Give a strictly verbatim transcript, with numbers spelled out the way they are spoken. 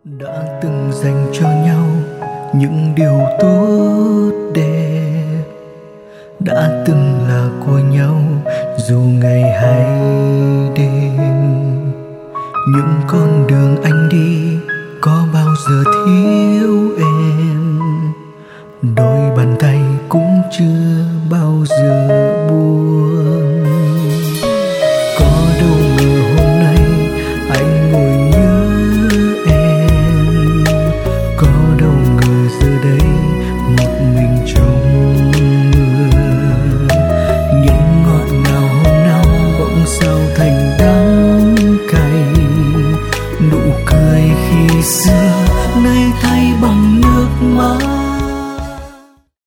đã từng dành cho nhau những điều tốt đẹp, đã từng là của nhau dù ngày hay đêm. Những con đường anh đi có bao giờ thiếu